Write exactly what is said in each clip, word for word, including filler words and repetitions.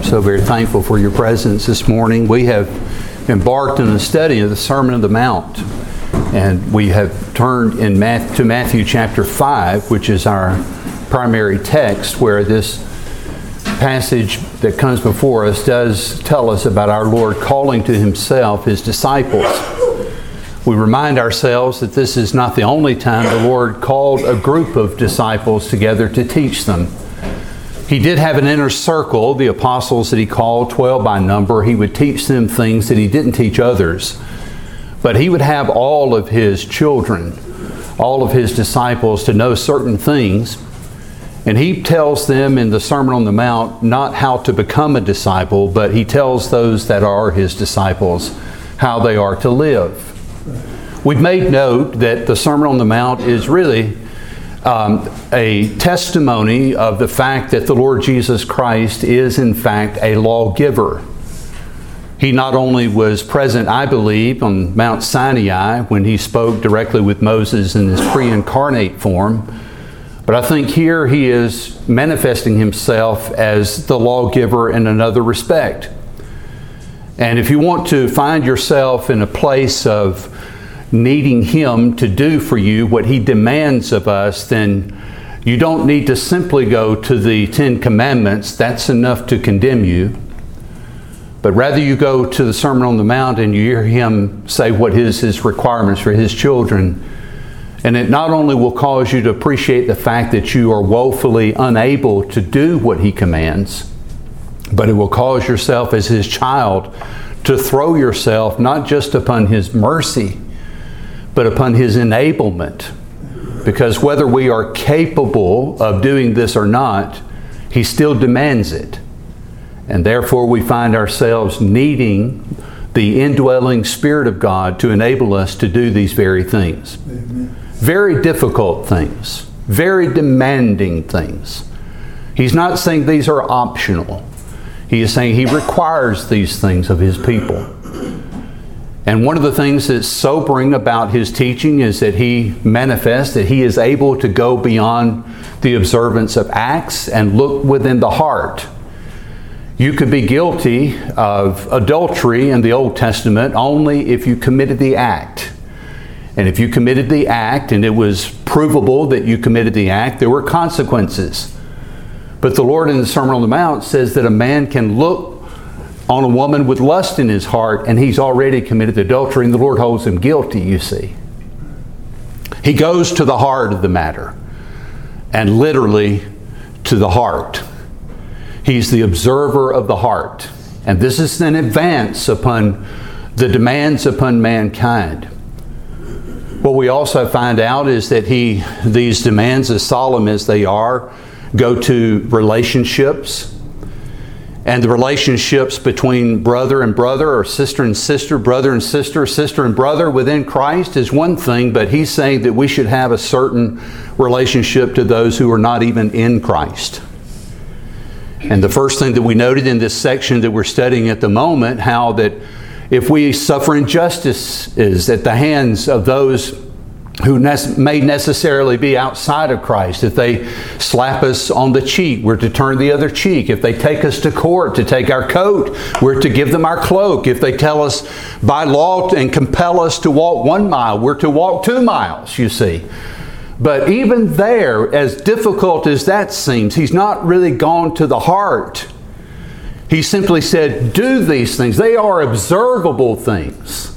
So very thankful for your presence this morning. We have embarked on a study of the Sermon on the Mount, and we have turned in Matthew, to Matthew chapter five, which is our primary text, where this passage that comes before us does tell us about our Lord calling to Himself His disciples. We remind ourselves that this is not the only time the Lord called a group of disciples together to teach them. He did have an inner circle, the apostles that He called, twelve by number. He would teach them things that He didn't teach others. But He would have all of His children, all of His disciples, to know certain things. And He tells them in the Sermon on the Mount not how to become a disciple, but He tells those that are His disciples how they are to live. We've made note that the Sermon on the Mount is really um, a testimony of the fact that the Lord Jesus Christ is in fact a lawgiver. He not only was present, I believe, on Mount Sinai when He spoke directly with Moses in His pre-incarnate form, but I think here He is manifesting Himself as the lawgiver in another respect. And if you want to find yourself in a place of needing Him to do for you what He demands of us, then you don't need to simply go to the Ten Commandments. That's enough to condemn you. But rather you go to the Sermon on the Mount and you hear Him say what is His requirements for His children. And it not only will cause you to appreciate the fact that you are woefully unable to do what He commands, but it will cause yourself as His child to throw yourself not just upon His mercy, but upon His enablement. Because whether we are capable of doing this or not, He still demands it. And therefore we find ourselves needing the indwelling Spirit of God to enable us to do these very things. Amen. Very difficult things. Very demanding things. He's not saying these are optional. He is saying He requires these things of His people. And one of the things that's sobering about His teaching is that He manifests that He is able to go beyond the observance of acts and look within the heart. You could be guilty of adultery in the Old Testament only if you committed the act. And if you committed the act and it was provable that you committed the act, there were consequences. But the Lord in the Sermon on the Mount says that a man can look on a woman with lust in his heart and he's already committed adultery, and the Lord holds him guilty, you see. He goes to the heart of the matter, and literally to the heart. He's the observer of the heart. And this is an advance upon the demands upon mankind. What we also find out is that he, these demands, as solemn as they are, go to relationships. And the relationships between brother and brother, or sister and sister, brother and sister, sister and brother within Christ is one thing, but He's saying that we should have a certain relationship to those who are not even in Christ. And the first thing that we noted in this section that we're studying at the moment, how that if we suffer injustices at the hands of those who may necessarily be outside of Christ, if they slap us on the cheek, we're to turn the other cheek. If they take us to court to take our coat, we're to give them our cloak. If they tell us by law and compel us to walk one mile, we're to walk two miles, you see. But even there, as difficult as that seems, He's not really gone to the heart. He simply said, do these things. They are observable things.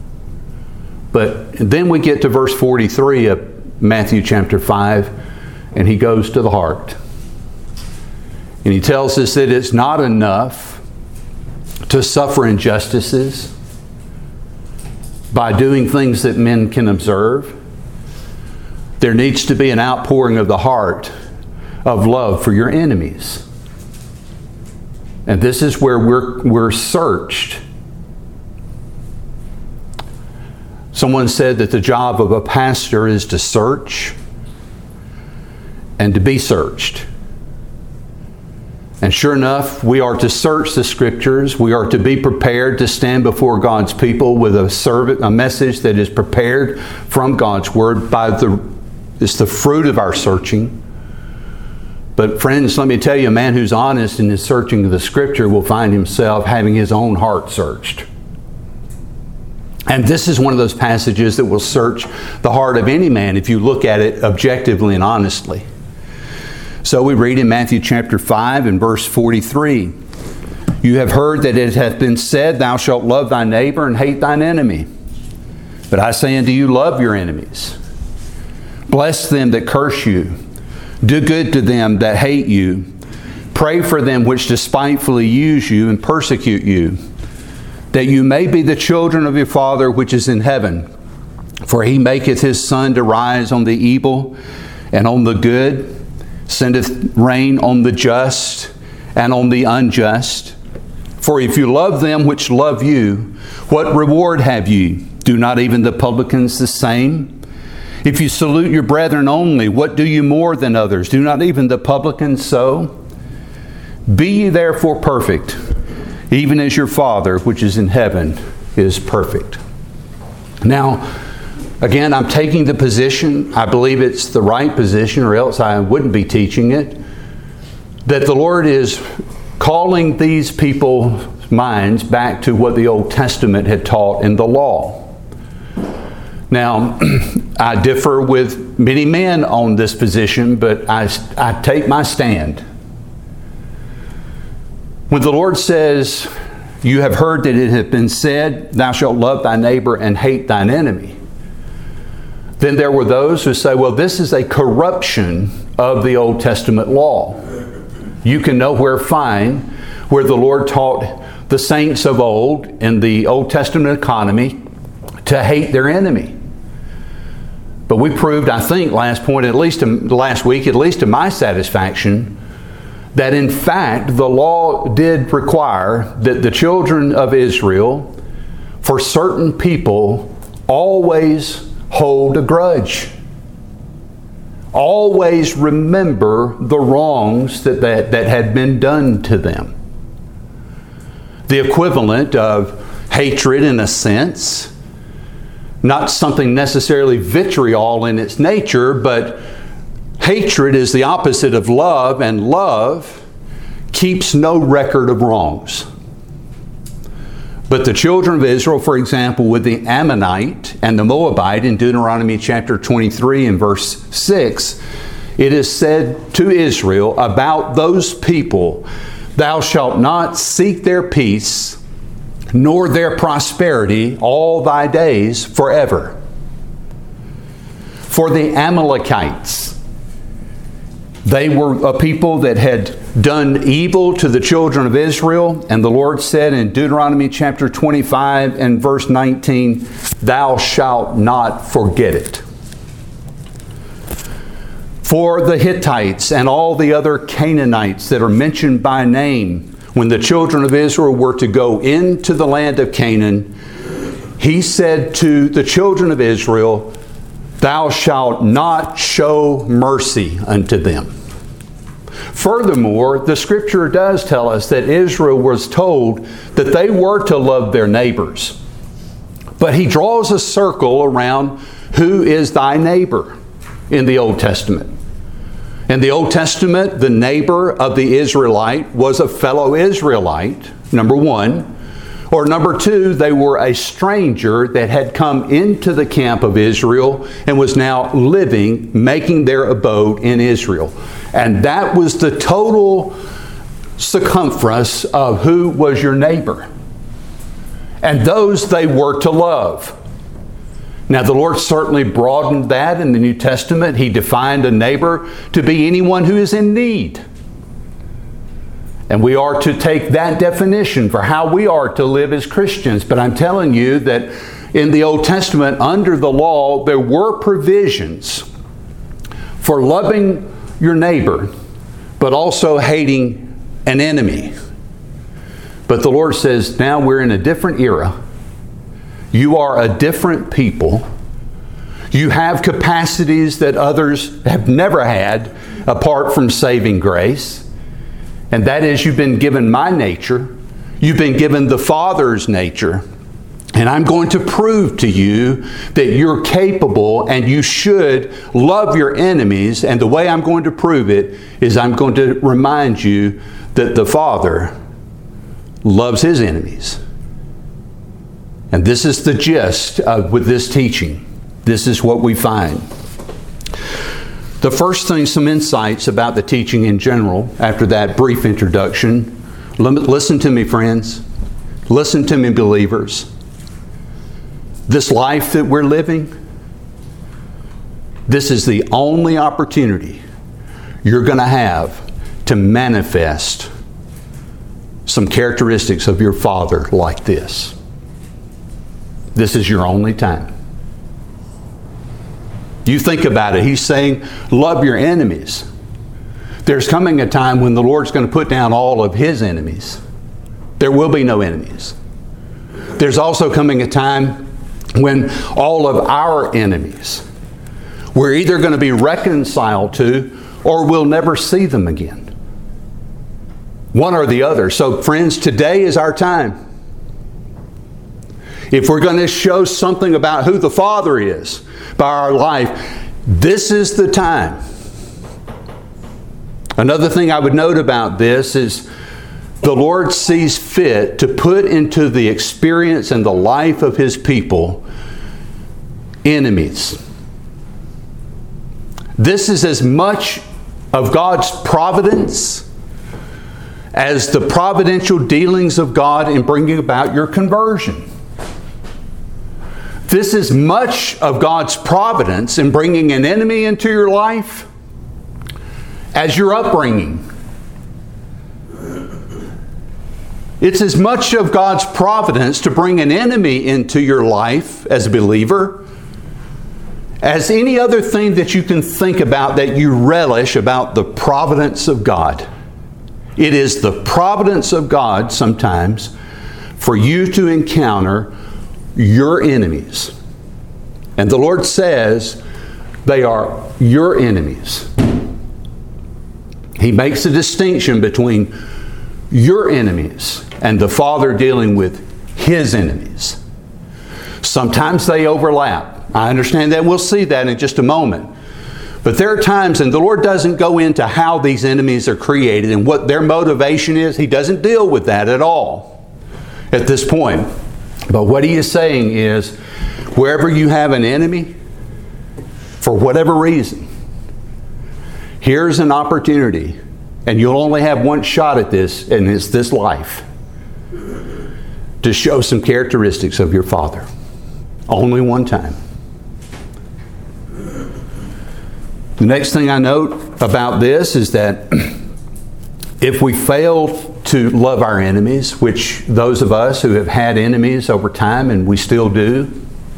But then we get to verse forty-three of Matthew chapter five, and He goes to the heart. And He tells us that it's not enough to suffer injustices by doing things that men can observe. There needs to be an outpouring of the heart of love for your enemies. And this is where we're, we're searched. Someone said that the job of a pastor is to search and to be searched. And sure enough, we are to search the Scriptures. We are to be prepared to stand before God's people with a servant, a message that is prepared from God's Word. By the, it's the fruit of our searching. But friends, let me tell you, a man who's honest in his searching of the Scripture will find himself having his own heart searched. And this is one of those passages that will search the heart of any man if you look at it objectively and honestly. So we read in Matthew chapter five and verse forty-three, "You have heard that it hath been said, Thou shalt love thy neighbor and hate thine enemy. But I say unto you, love your enemies. Bless them that curse you. Do good to them that hate you. Pray for them which despitefully use you and persecute you, that you may be the children of your Father which is in heaven. For he maketh his sun to rise on the evil and on the good, sendeth rain on the just and on the unjust. For if you love them which love you, what reward have ye? Do not even the publicans the same? If you salute your brethren only, what do you more than others? Do not even the publicans so? Be ye therefore perfect, even as your Father which is in heaven is perfect." Now, again, I'm taking the position, I believe it's the right position, or else I wouldn't be teaching it, that the Lord is calling these people's minds back to what the Old Testament had taught in the law. Now, I differ with many men on this position, but I, I take my stand. When the Lord says, "You have heard that it hath been said, Thou shalt love thy neighbor and hate thine enemy," then there were those who say, well, this is a corruption of the Old Testament law. You can nowhere find where the Lord taught the saints of old in the Old Testament economy to hate their enemy. But we proved, I think, last point, at least to, last week, at least to my satisfaction, that in fact the law did require that the children of Israel, for certain people, always hold a grudge. Always remember the wrongs that, that, that had been done to them. The equivalent of hatred in a sense, not something necessarily vitriol in its nature, but hatred is the opposite of love, and love keeps no record of wrongs. But the children of Israel, for example, with the Ammonite and the Moabite in Deuteronomy chapter twenty-three and verse six, it is said to Israel about those people, "Thou shalt not seek their peace, nor their prosperity all thy days forever." For the Amalekites, they were a people that had done evil to the children of Israel, and the Lord said in Deuteronomy chapter twenty-five and verse nineteen, "Thou shalt not forget it." For the Hittites and all the other Canaanites that are mentioned by name, when the children of Israel were to go into the land of Canaan, He said to the children of Israel, "Thou shalt not show mercy unto them." Furthermore, the Scripture does tell us that Israel was told that they were to love their neighbors. But He draws a circle around who is thy neighbor in the Old Testament. In the Old Testament, the neighbor of the Israelite was a fellow Israelite, number one. Or number two, they were a stranger that had come into the camp of Israel and was now living, making their abode in Israel. And that was the total circumference of who was your neighbor. And those they were to love. Now, the Lord certainly broadened that in the New Testament. He defined a neighbor to be anyone who is in need. And we are to take that definition for how we are to live as Christians. But I'm telling you that in the Old Testament, under the law, there were provisions for loving your neighbor, but also hating an enemy. But the Lord says, now we're in a different era. You are a different people. You have capacities that others have never had apart from saving grace. And that is, you've been given my nature. You've been given the Father's nature. And I'm going to prove to you that you're capable and you should love your enemies. And the way I'm going to prove it is I'm going to remind you that the Father loves His enemies. And this is the gist of with this teaching. This is what we find. The first thing, some insights about the teaching in general, after that brief introduction. Listen to me, friends. Listen to me, believers. This life that we're living, this is the only opportunity you're going to have to manifest some characteristics of your Father like this. This is your only time. You think about it. He's saying, love your enemies. There's coming a time when the Lord's going to put down all of His enemies. There will be no enemies. There's also coming a time when all of our enemies, we're either going to be reconciled to or we'll never see them again. One or the other. So friends, today is our time. If we're going to show something about who the Father is by our life, this is the time. Another thing I would note about this is the Lord sees fit to put into the experience and the life of His people enemies. This is as much of God's providence as the providential dealings of God in bringing about your conversion. This is much of God's providence in bringing an enemy into your life as your upbringing. It's as much of God's providence to bring an enemy into your life as a believer as any other thing that you can think about that you relish about the providence of God. It is the providence of God sometimes for you to encounter your enemies. And the Lord says they are your enemies. He makes a distinction between your enemies and the Father dealing with His enemies. Sometimes they overlap. I understand that. We'll see that in just a moment. But there are times, and the Lord doesn't go into how these enemies are created and what their motivation is. He doesn't deal with that at all at this point. But what He is saying is, wherever you have an enemy, for whatever reason, here's an opportunity, and you'll only have one shot at this, and it's this life, to show some characteristics of your Father. Only one time. The next thing I note about this is that if we fail to love our enemies, which those of us who have had enemies over time, and we still do,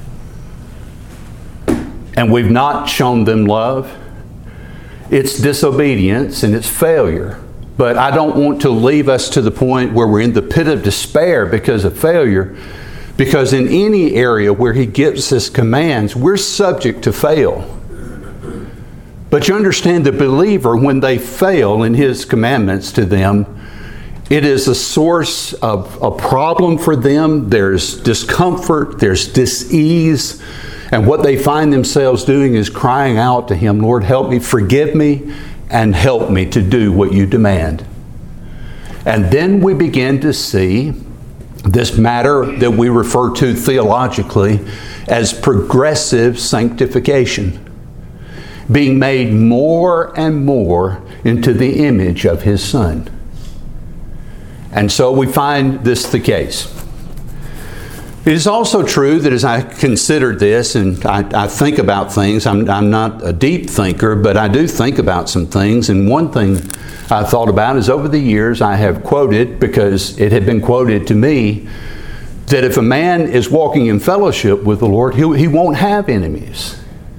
and we've not shown them love, it's disobedience and it's failure. But I don't want to leave us to the point where we're in the pit of despair because of failure, because in any area where He gives us commands, we're subject to fail. But you understand, the believer, when they fail in His commandments to them, it is a source of a problem for them. There's discomfort, there's dis-ease, and what they find themselves doing is crying out to Him, Lord, help me, forgive me, and help me to do what You demand. And then we begin to see this matter that we refer to theologically as progressive sanctification, being made more and more into the image of His Son. And so we find this the case. It is also true that as I considered this and I, I think about things, I'm, I'm not a deep thinker, but I do think about some things. And one thing I thought about is over the years I have quoted, because it had been quoted to me, that if a man is walking in fellowship with the Lord, he, he won't have enemies.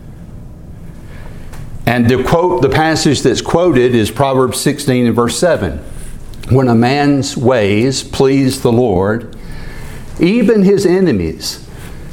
And the quote, the passage that's quoted is Proverbs sixteen and verse seven. When a man's ways please the Lord, even his enemies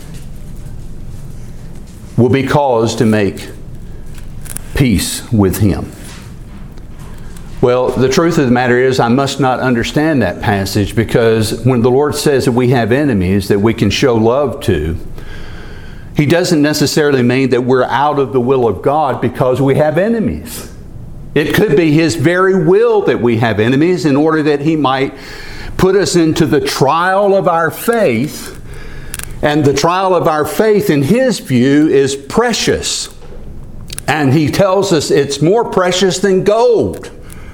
will be caused to make peace with him. Well, the truth of the matter is I must not understand that passage, because when the Lord says that we have enemies that we can show love to, He doesn't necessarily mean that we're out of the will of God because we have enemies. It could be His very will that we have enemies in order that He might put us into the trial of our faith. And the trial of our faith, in His view, is precious. And He tells us it's more precious than gold.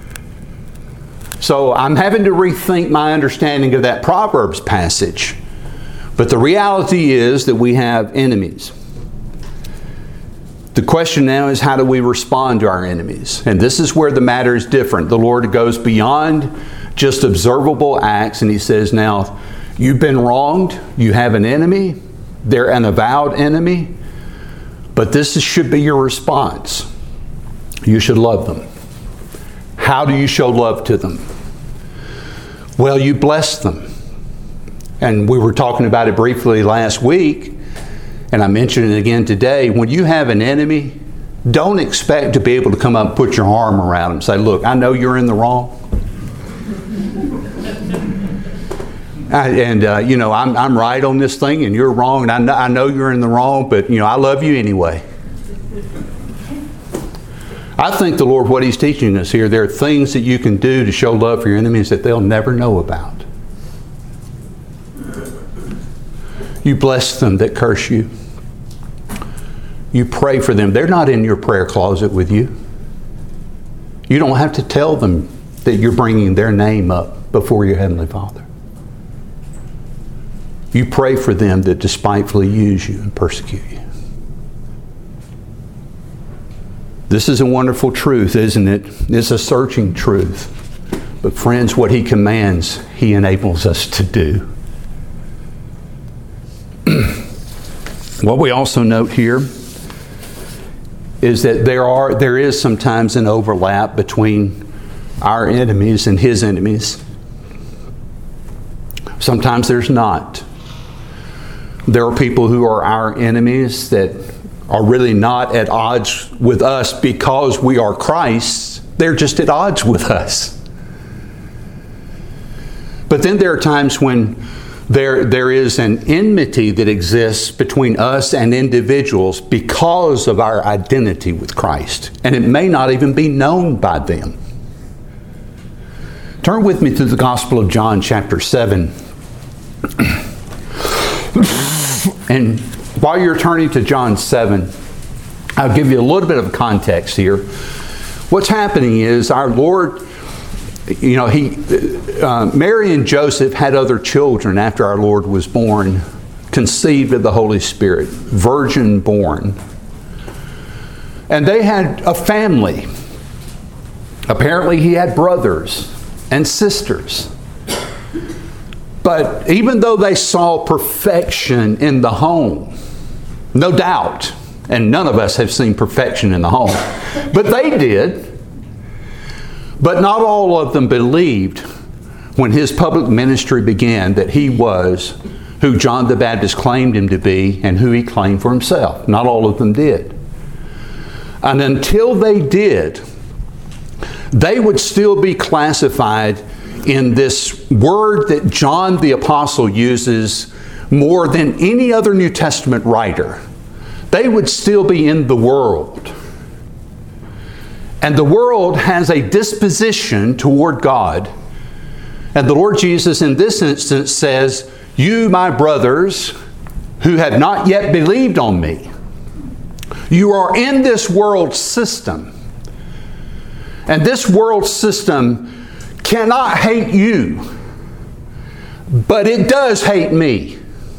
So I'm having to rethink my understanding of that Proverbs passage. But the reality is that we have enemies. The question now is, how do we respond to our enemies? And this is where the matter is different. The Lord goes beyond just observable acts, and He says, now, you've been wronged. You have an enemy. They're an avowed enemy. But this should be your response. You should love them. How do you show love to them? Well, you bless them. And we were talking about it briefly last week, and I mentioned it again today. When you have an enemy, don't expect to be able to come up and put your arm around them and say, look, I know you're in the wrong. I, and, uh, you know, I'm, I'm right on this thing and you're wrong, and I know, I know you're in the wrong, but, you know, I love you anyway. I think the Lord, what He's teaching us here, there are things that you can do to show love for your enemies that they'll never know about. You bless them that curse you. You pray for them. They're not in your prayer closet with you. You don't have to tell them that you're bringing their name up before your Heavenly Father. You pray for them that despitefully use you and persecute you. This is a wonderful truth, isn't it? It's a searching truth. But friends, what He commands, He enables us to do. What we also note here is that there are there is sometimes an overlap between our enemies and His enemies. Sometimes there's not. There are people who are our enemies that are really not at odds with us because we are Christ's. They're just at odds with us. But then there are times when there, there is an enmity that exists between us and individuals because of our identity with Christ. And it may not even be known by them. Turn with me to the Gospel of John, chapter seven. And while you're turning to John seven, I'll give you a little bit of context here. What's happening is our Lord, you know, he, uh, Mary and Joseph had other children after our Lord was born, conceived of the Holy Spirit, virgin born. And they had a family. Apparently he had brothers and sisters. But even though they saw perfection in the home, no doubt, and none of us have seen perfection in the home, but they did. But not all of them believed when His public ministry began that He was who John the Baptist claimed Him to be and who He claimed for Himself. Not all of them did. And until they did, they would still be classified in this word that John the Apostle uses more than any other New Testament writer. They would still be in the world. And the world has a disposition toward God. And the Lord Jesus in this instance says, you, my brothers, who have not yet believed on me, you are in this world system. And this world system cannot hate you, but it does hate me.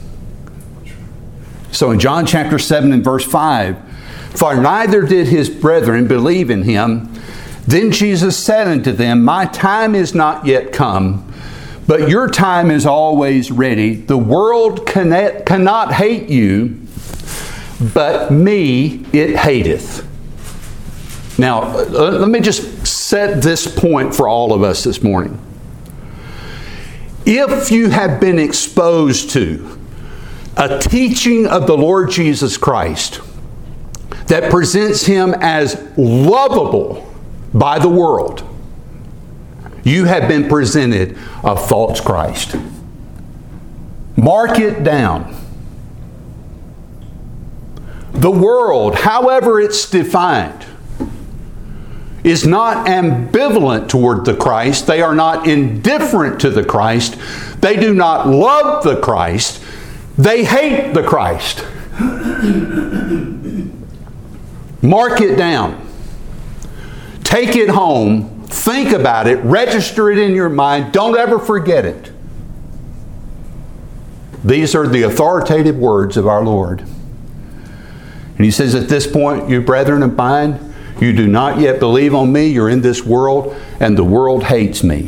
So in John chapter seven and verse five, for neither did His brethren believe in Him. Then Jesus said unto them, my time is not yet come, but your time is always ready. The world cannot, cannot hate you, but me it hateth. Now, let me just set this point for all of us this morning. If you have been exposed to a teaching of the Lord Jesus Christ that presents Him as lovable by the world, you have been presented a false Christ. Mark it down. The world, however it's defined, is not ambivalent toward the Christ. They are not indifferent to the Christ. They do not love the Christ. They hate the Christ. Mark it down. Take it home. Think about it. Register it in your mind. Don't ever forget it. These are the authoritative words of our Lord. And He says, at this point, you brethren of mine, you do not yet believe on me. You're in this world, and the world hates me.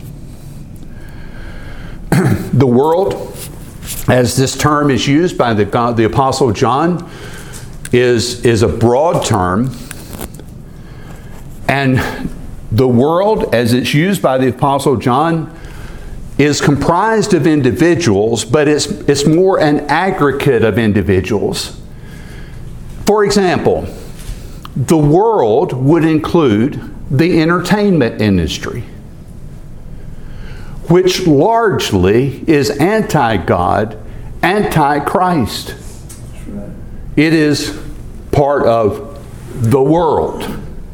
The world, as this term is used by the, the Apostle John, is, is a broad term. And the world, as it's used by the Apostle John, is comprised of individuals, but it's, it's more an aggregate of individuals. For example, the world would include the entertainment industry, which largely is anti-God, anti-Christ. It is part of the world.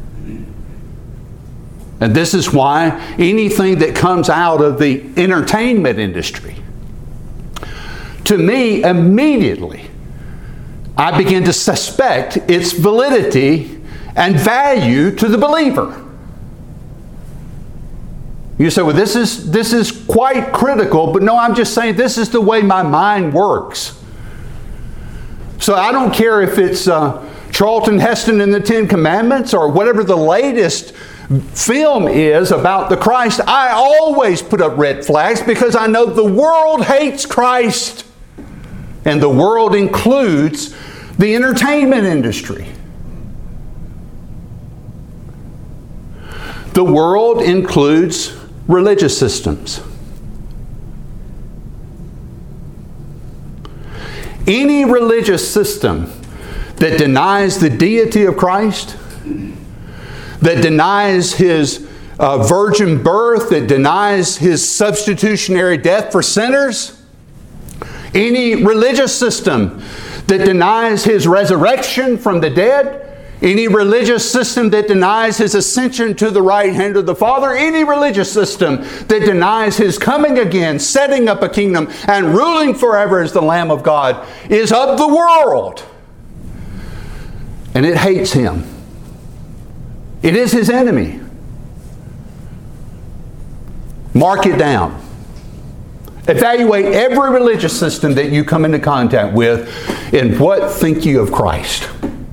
And this is why anything that comes out of the entertainment industry, to me, immediately, I begin to suspect its validity and value to the believer. You say, well, this is, this is quite critical, but no, I'm just saying this is the way my mind works. So I don't care if it's uh, Charlton Heston and the Ten Commandments or whatever the latest film is about the Christ. I always put up red flags because I know the world hates Christ. And the world includes the entertainment industry. The world includes religious systems. Any religious system that denies the deity of Christ, that denies His uh, virgin birth, that denies His substitutionary death for sinners, any religious system that denies His resurrection from the dead, any religious system that denies His ascension to the right hand of the Father, any religious system that denies His coming again, setting up a kingdom, and ruling forever as the Lamb of God, is of the world. And it hates Him. It is His enemy. Mark it down. Evaluate every religious system that you come into contact with, and what think you of Christ?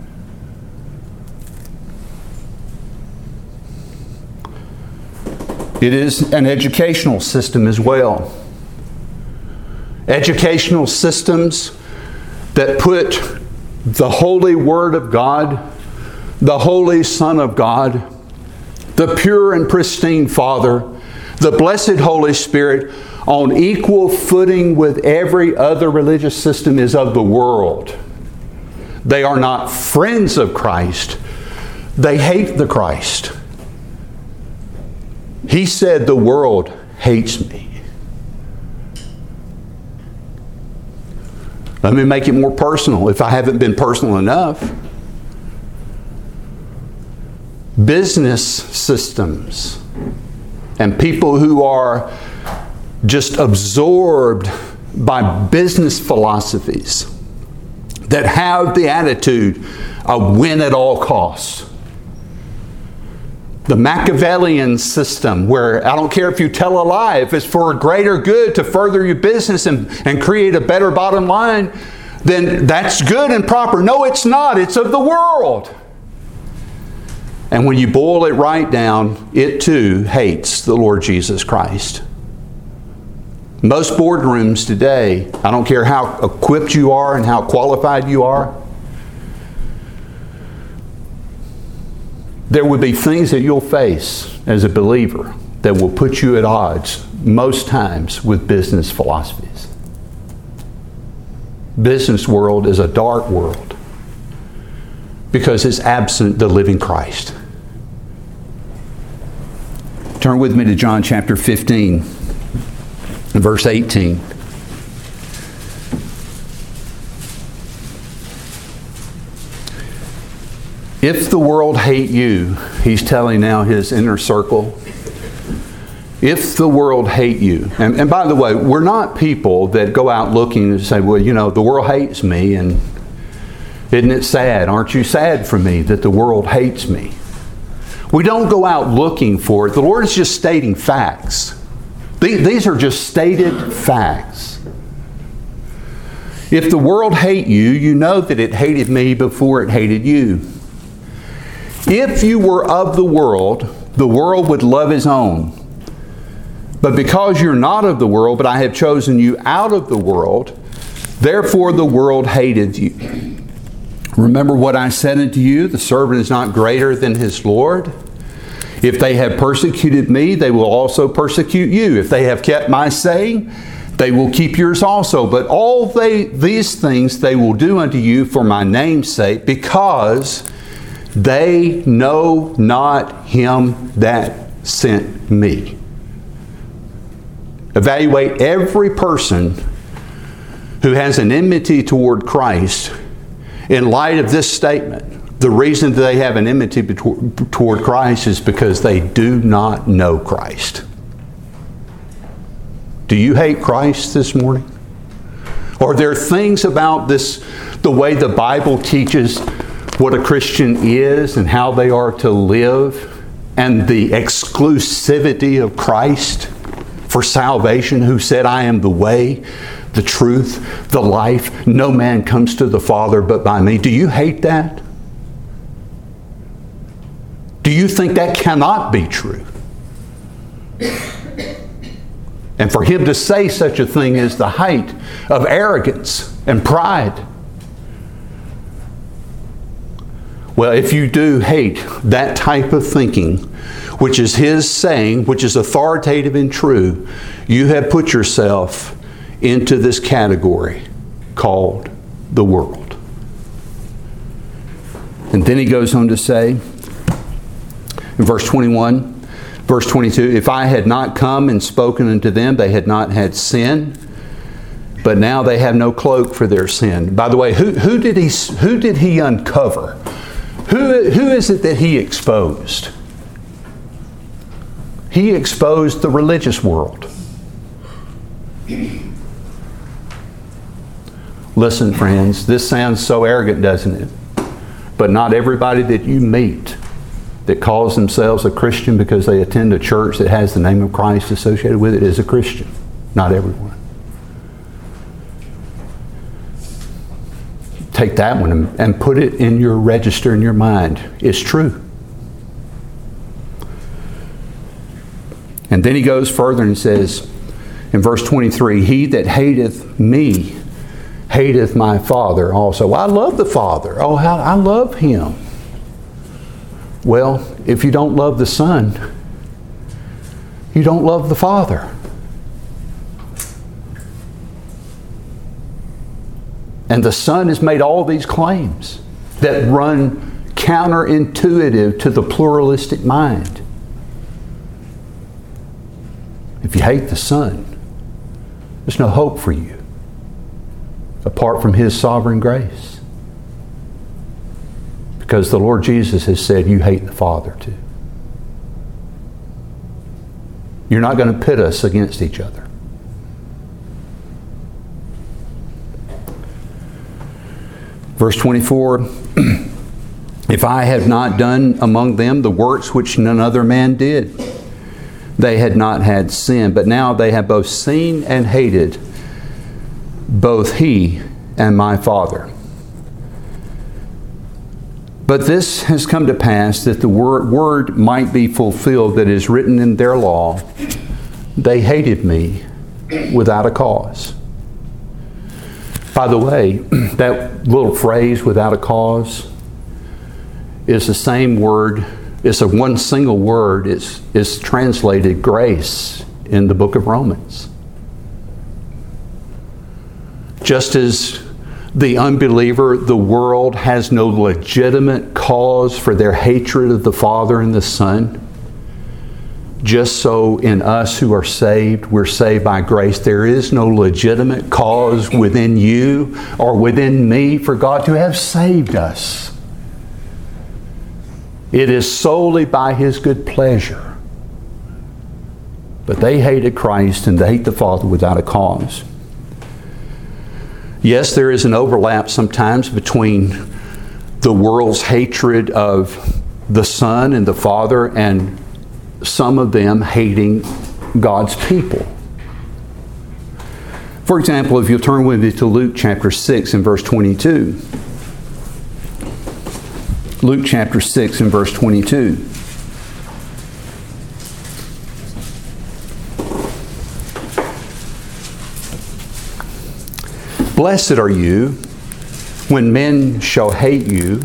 It is an educational system as well. Educational systems that put the holy Word of God, the Holy Son of God, the pure and pristine Father, the blessed Holy Spirit on equal footing with every other religious system is of the world. They are not friends of Christ. They hate the Christ. He said, the world hates me. Let me make it more personal if I haven't been personal enough. Business systems and people who are just absorbed by business philosophies that have the attitude of win at all costs. The Machiavellian system, where I don't care if you tell a lie, if it's for a greater good to further your business and, and create a better bottom line, then that's good and proper. No, it's not. It's of the world. And when you boil it right down, it too hates the Lord Jesus Christ. Most boardrooms today, I don't care how equipped you are and how qualified you are, there will be things that you'll face as a believer that will put you at odds most times with business philosophies. Business world is a dark world because it's absent the living Christ. Turn with me to John chapter fifteen, verse eighteen. If the world hate you, he's telling now his inner circle, if the world hate you, and, and by the way, we're not people that go out looking and say, well, you know, the world hates me, and isn't it sad? Aren't you sad for me that the world hates me? We don't go out looking for it. The Lord is just stating facts. These are just stated facts. If the world hate you, you know that it hated me before it hated you. If you were of the world, the world would love his own. But because you're not of the world, but I have chosen you out of the world, therefore the world hated you. Remember what I said unto you, the servant is not greater than his Lord. If they have persecuted me, they will also persecute you. If they have kept my saying, they will keep yours also. But all they, these things they will do unto you for my name's sake, because they know not him that sent me. Evaluate every person who has an enmity toward Christ in light of this statement. The reason that they have an enmity toward Christ is because they do not know Christ. Do you hate Christ this morning? Are there things about this, the way the Bible teaches what a Christian is and how they are to live, and the exclusivity of Christ for salvation, who said, I am the way, the truth, the life. No man comes to the Father but by me. Do you hate that? Do you think that cannot be true? And for him to say such a thing is the height of arrogance and pride. Well, if you do hate that type of thinking, which is his saying, which is authoritative and true, you have put yourself into this category called the world. And then he goes on to say, in verse twenty-one, verse twenty-two, if I had not come and spoken unto them, they had not had sin, but now they have no cloak for their sin. By the way, who, who did he who did he uncover? Who, who is it that he exposed? He exposed the religious world. Listen, friends, this sounds so arrogant, doesn't it? But not everybody that you meet that calls themselves a Christian because they attend a church that has the name of Christ associated with it is a Christian. Not everyone. Take that one and put it in your register in your mind. It's true. And then he goes further and says in verse twenty-three, he that hateth me hateth my Father also. Well, I love the Father. Oh, how I love him. Well, if you don't love the Son, you don't love the Father. And the Son has made all these claims that run counterintuitive to the pluralistic mind. If you hate the Son, there's no hope for you apart from his sovereign grace. Because the Lord Jesus has said you hate the Father too. You're not going to pit us against each other. Verse twenty-four, if I have not done among them the works which none other man did, they had not had sin. But now they have both seen and hated, both he and my Father. But this has come to pass that the word, word might be fulfilled that is written in their law, they hated me without a cause. By the way, that little phrase, without a cause, is the same word. It's a one single word. It's, it's translated grace in the book of Romans. Just as the unbeliever, the world, has no legitimate cause for their hatred of the Father and the Son, Just so in us who are saved, we're saved by grace. There is no legitimate cause within you or within me for God to have saved us. It is solely by His good pleasure. But they hated Christ and they hate the Father without a cause. Yes, there is an overlap sometimes between the world's hatred of the Son and the Father and some of them hating God's people. For example, if you'll turn with me to Luke chapter six and verse twenty-two. Luke chapter six and verse twenty-two. Blessed are you when men shall hate you,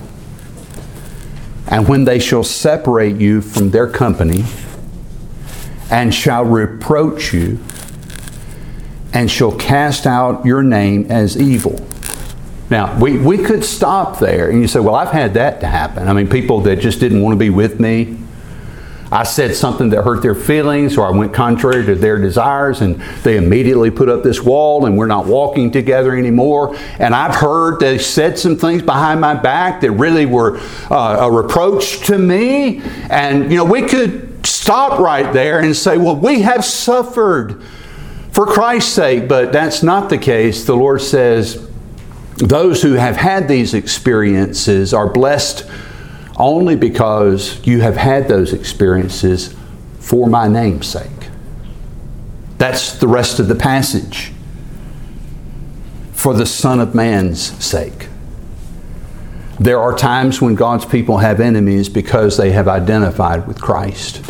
and when they shall separate you from their company, and shall reproach you, and shall cast out your name as evil. Now, we, we could stop there, and you say, well, I've had that to happen. I mean, people that just didn't want to be with me. I said something that hurt their feelings, or I went contrary to their desires, and they immediately put up this wall, and we're not walking together anymore. And I've heard they said some things behind my back that really were uh, a reproach to me. And, you know, we could stop right there and say, well, we have suffered for Christ's sake. But that's not the case. The Lord says, those who have had these experiences are blessed only because you have had those experiences for my name's sake. That's the rest of the passage. For the Son of Man's sake. There are times when God's people have enemies because they have identified with Christ.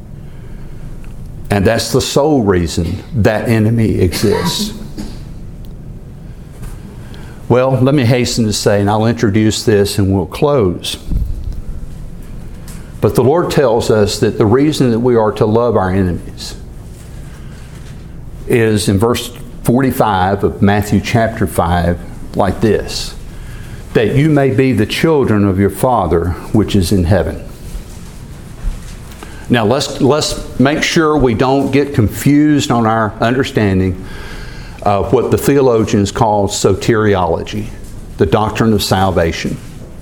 And that's the sole reason that enemy exists. Well, let me hasten to say, and I'll introduce this and we'll close. But the Lord tells us that the reason that we are to love our enemies is in verse forty-five of Matthew chapter five, like this: that you may be the children of your Father which is in heaven. Now let's, let's make sure we don't get confused on our understanding of what the theologians call soteriology, the doctrine of salvation.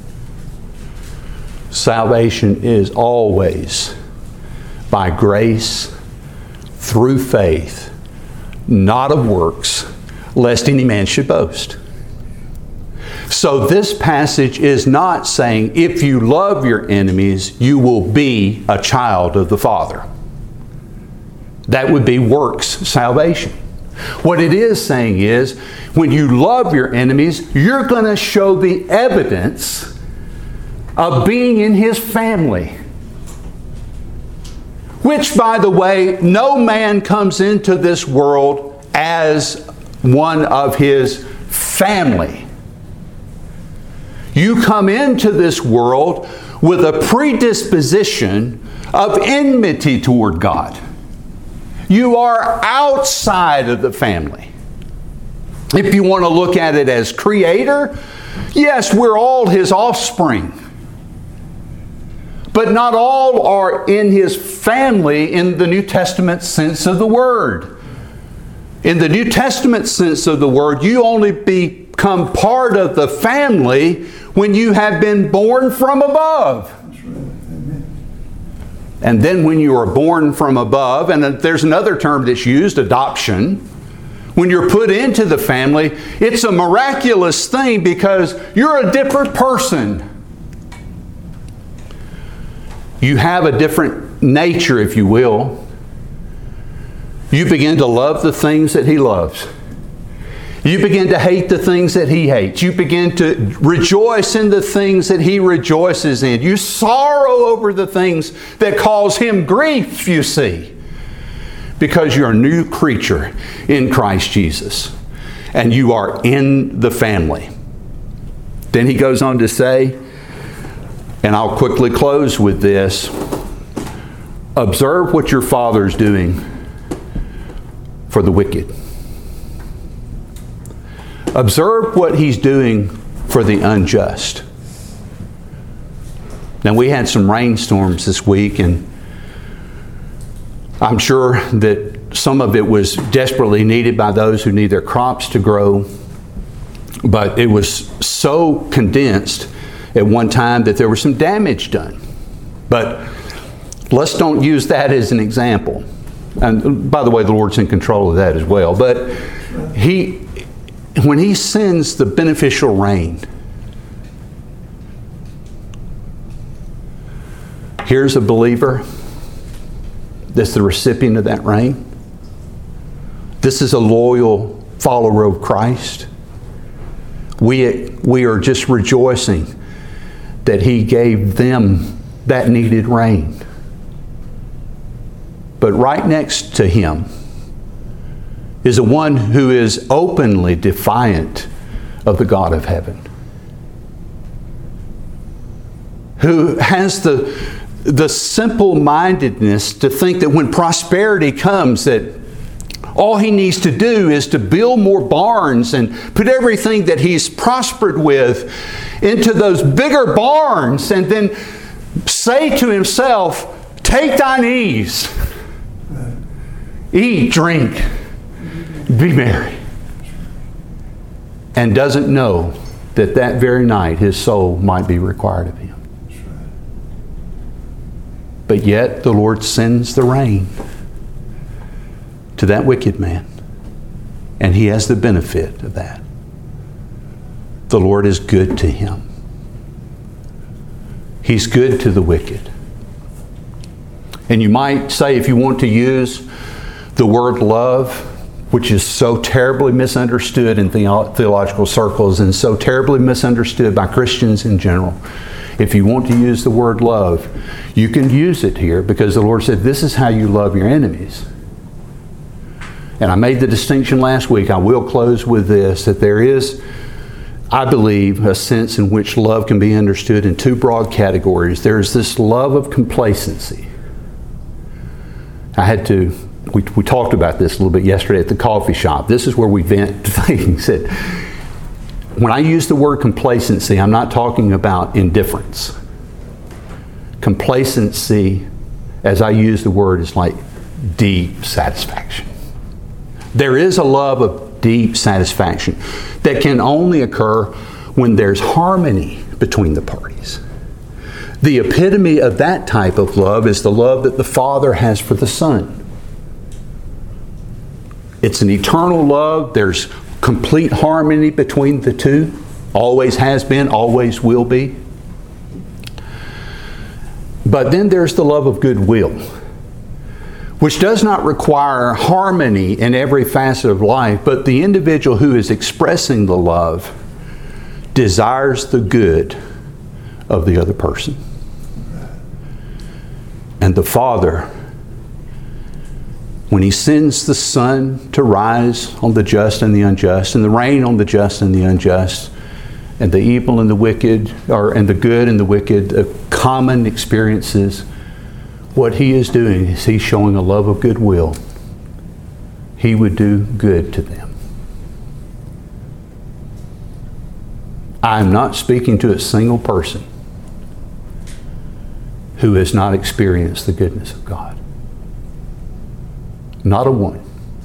Salvation is always by grace, through faith, not of works, lest any man should boast. So this passage is not saying if you love your enemies, you will be a child of the Father. That would be works salvation. What it is saying is, when you love your enemies, you're going to show the evidence of being in His family. Which, by the way, no man comes into this world as one of His family. You come into this world with a predisposition of enmity toward God. You are outside of the family. If you want to look at it as creator, yes, we're all His offspring. But not all are in His family in the New Testament sense of the word. In the New Testament sense of the word, you only become part of the family when you have been born from above. And then when you are born from above, and there's another term that's used, adoption. When you're put into the family, it's a miraculous thing because you're a different person. You have a different nature, if you will. You begin to love the things that He loves. You begin to hate the things that He hates. You begin to rejoice in the things that He rejoices in. You sorrow over the things that cause Him grief, you see. Because you're a new creature in Christ Jesus. And you are in the family. Then he goes on to say, and I'll quickly close with this: observe what your Father's doing for the wicked. Observe what He's doing for the unjust. Now, we had some rainstorms this week, and I'm sure that some of it was desperately needed by those who need their crops to grow, but it was so condensed at one time that there was some damage done. But let's don't use that as an example. And by the way, the Lord's in control of that as well. But he, when He sends the beneficial rain, here's a believer that's the recipient of that rain. This is a loyal follower of Christ. We, we are just rejoicing that He gave them that needed rain. But right next to him is a one who is openly defiant of the God of heaven, who has the, the simple-mindedness to think that when prosperity comes, that all he needs to do is to build more barns and put everything that he's prospered with into those bigger barns, and then say to himself, take thine ease, eat, drink, be merry. And doesn't know that that very night his soul might be required of him. But yet the Lord sends the rain to that wicked man, and he has the benefit of that. The Lord is good to him. He's good to the wicked. And you might say, if you want to use the word love, which is so terribly misunderstood in theo- theological circles and so terribly misunderstood by Christians in general, if you want to use the word love, you can use it here, because the Lord said, this is how you love your enemies. And I made the distinction last week. I will close with this, that there is, I believe, a sense in which love can be understood in two broad categories. There's this love of complacency. I had to, we, we talked about this a little bit yesterday at the coffee shop. This is where we vent things. That when I use the word complacency, I'm not talking about indifference. Complacency, as I use the word, is like deep satisfaction. There is a love of deep satisfaction that can only occur when there's harmony between the parties. The epitome of that type of love is the love that the Father has for the Son. It's an eternal love. There's complete harmony between the two. Always has been, always will be. But then there's the love of goodwill, which does not require harmony in every facet of life, but the individual who is expressing the love desires the good of the other person. And the Father, when He sends the sun to rise on the just and the unjust, and the rain on the just and the unjust, and the evil and the wicked, or and the good and the wicked, uh, common experiences, what He is doing is He's showing a love of goodwill. He would do good to them. I'm not speaking to a single person who has not experienced the goodness of God. Not a one.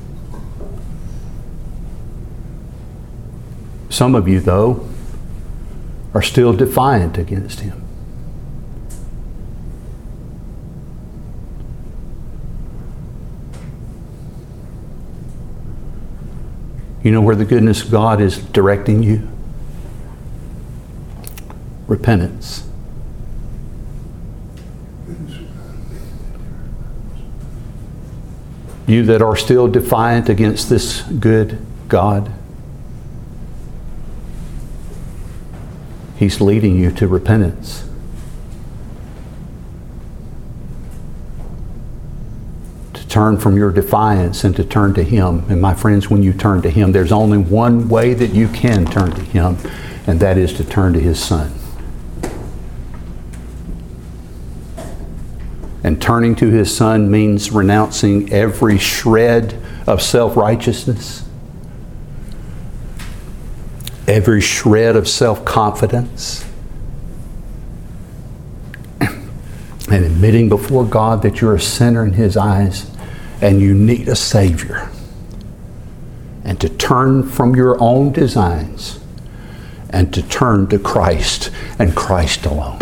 Some of you, though, are still defiant against Him. You know where the goodness of God is directing you? Repentance. You that are still defiant against this good God, He's leading you to repentance. To turn from your defiance and to turn to Him. And my friends, when you turn to Him, there's only one way that you can turn to Him, and that is to turn to His Son. And turning to His Son means renouncing every shred of self-righteousness, every shred of self-confidence, and admitting before God that you're a sinner in His eyes, and you need a Savior, and to turn from your own designs and to turn to Christ and Christ alone.